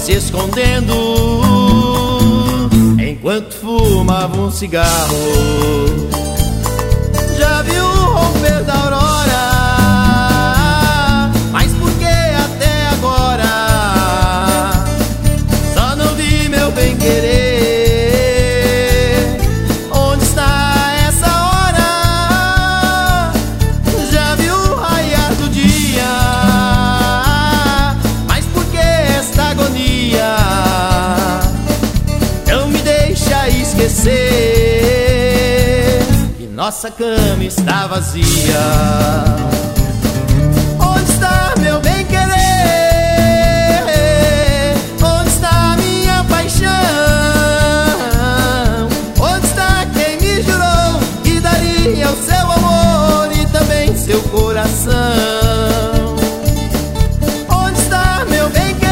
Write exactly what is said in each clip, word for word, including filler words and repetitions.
se escondendo enquanto fumava um cigarro. Já viu o romper da aurora, mas por que até agora só não vi meu bem-querer? Onde está essa hora? Já viu o raiar do dia, mas por que esta agonia não me deixa esquecer que nossa cama está vazia? Onde está meu bem-querer? Onde está minha paixão? Onde está quem me jurou que daria o seu amor e também seu coração? Onde está meu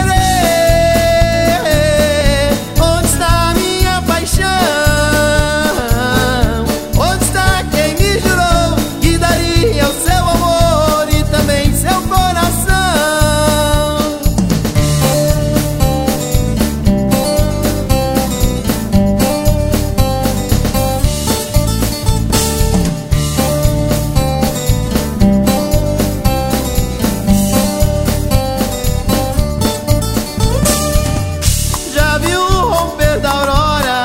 bem-querer? Onde está minha paixão? Onde está quem me jurou que daria o seu amor e também seu coração? Já viu o romper da aurora,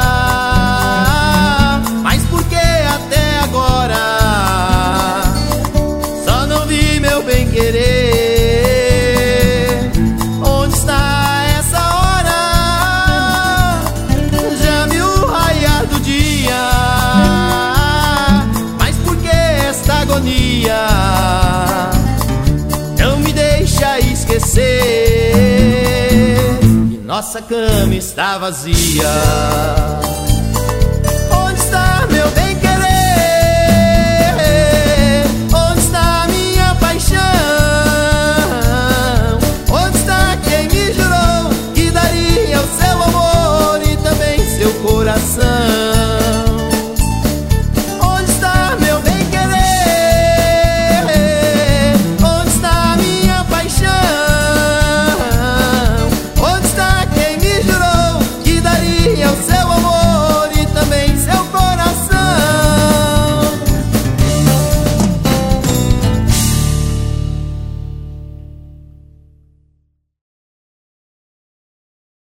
mas por que até agora só não vi meu bem-querer? Onde está essa hora? Já viu o raiar do dia, mas por que esta agonia não me deixa esquecer que nossa cama está vazia?